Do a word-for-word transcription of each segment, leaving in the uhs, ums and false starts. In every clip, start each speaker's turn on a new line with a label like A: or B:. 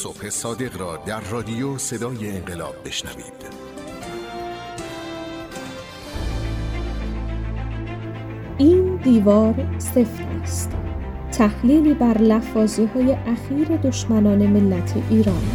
A: صبح صادق را در رادیو صدای انقلاب بشنوید.
B: این دیوار سفت است. تحلیلی بر لفاظی‌های اخیر دشمنان ملت ایران.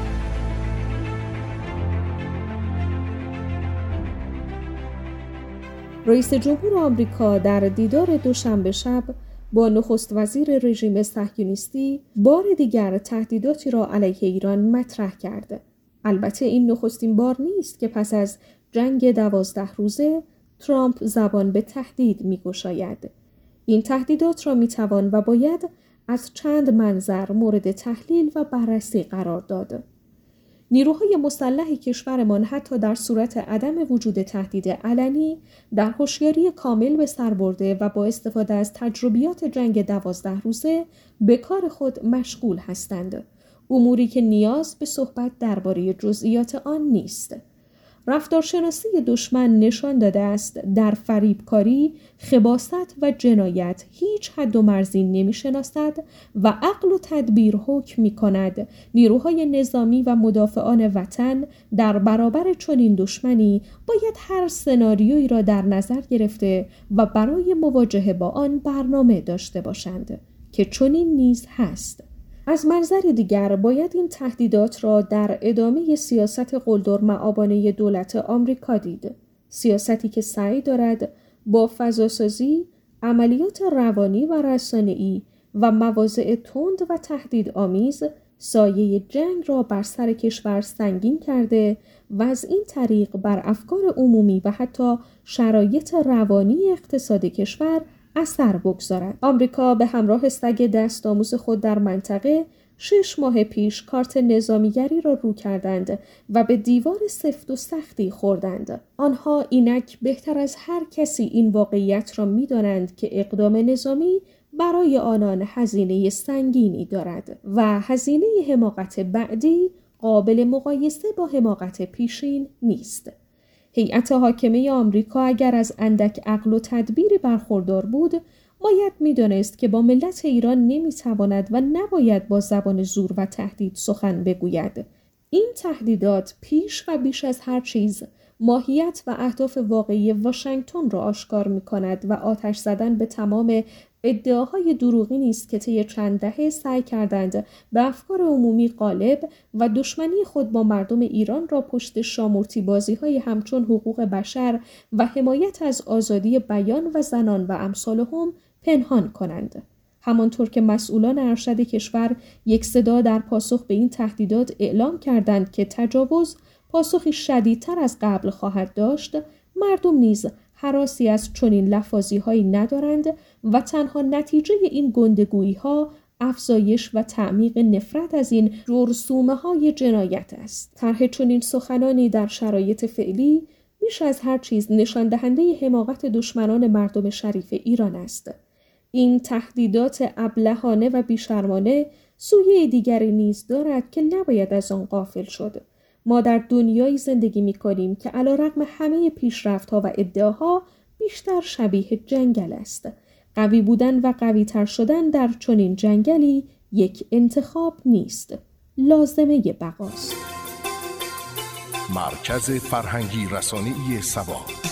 B: رئیس جمهور آمریکا در دیدار دوشنبه شب با نخست وزیر رژیم صهیونیستی بار دیگر تهدیداتی را علیه ایران مطرح کرد. البته این نخستین بار نیست که پس از جنگ دوازده روزه ترامپ زبان به تهدید می‌گشاید. این تهدیدات را می‌توان و باید از چند منظر مورد تحلیل و بررسی قرار داد. نیروهای مسلح کشورمان حتی در صورت عدم وجود تهدید علنی در هوشیاری کامل به سر برده و با استفاده از تجربیات جنگ دوازده روزه به کار خود مشغول هستند، اموری که نیاز به صحبت درباره جزئیات آن نیست. رفتارشناسی دشمن نشان داده است در فریبکاری، خباثت و جنایت هیچ حد و مرزی نمی‌شناسد و عقل و تدبیر حکم می‌کند. نیروهای نظامی و مدافعان وطن در برابر چنین دشمنی باید هر سناریویی را در نظر گرفته و برای مواجهه با آن برنامه داشته باشند که چنین نیز هست. از منظر دیگر باید این تهدیدات را در ادامه سیاست قلدر مآبانه دولت آمریکا دید. سیاستی که سعی دارد با فضاسازی، عملیات روانی و رسانه‌ای و مواضع تند و تهدیدآمیز سایه جنگ را بر سر کشور سنگین کرده و از این طریق بر افکار عمومی و حتی شرایط روانی اقتصاد کشور اثر بگذارد. آمریکا به همراه سگ دست آموز خود در منطقه شش ماه پیش کارت نظامیگری را رو کردند و به دیوار سفت و سختی خوردند. آنها اینک بهتر از هر کسی این واقعیت را می دانند که اقدام نظامی برای آنان هزینه سنگینی دارد و هزینه حماقت بعدی قابل مقایسه با حماقت پیشین نیست. هیئت حاکمه آمریکا اگر از اندک عقل و تدبیری برخوردار بود، باید می‌دانست که با ملت ایران نمی‌تواند و نباید با زبان زور و تهدید سخن بگوید. این تهدیدات پیش و بیش از هر چیز ماهیت و اهداف واقعی واشنگتن را آشکار می‌کند و آتش زدن به تمام ادعاهای دروغی نیست که طی چند دهه سعی کردند به افکار عمومی غالب و دشمنی خود با مردم ایران را پشت شامورتی بازی‌های همچون حقوق بشر و حمایت از آزادی بیان و زنان و امثالهم پنهان کنند. همانطور که مسئولان ارشد کشور یک صدا در پاسخ به این تهدیدات اعلام کردند که تجاوز پاسخی شدیدتر از قبل خواهد داشت، مردم نیز هراسی از چنین لفاظی‌هایی ندارند و تنها نتیجه این گندگویی‌ها افزایش و تعمیق نفرت از این جرثومه‌های جنایت است. طرح چنین سخنانی در شرایط فعلی بیش از هر چیز نشان دهنده حماقت دشمنان مردم شریف ایران است. این تهدیدات ابلهانه و بیشرمانه سویه دیگری نیز دارد که نباید از آن غافل شد. ما در دنیایی زندگی می‌کنیم که علیرغم همه پیشرفت‌ها و ادعاها بیشتر شبیه جنگل است. قوی بودن و قوی‌تر شدن در چنین جنگلی یک انتخاب نیست، لازمه بقاست.
A: مرکز فرهنگی رسانه‌ای سبا.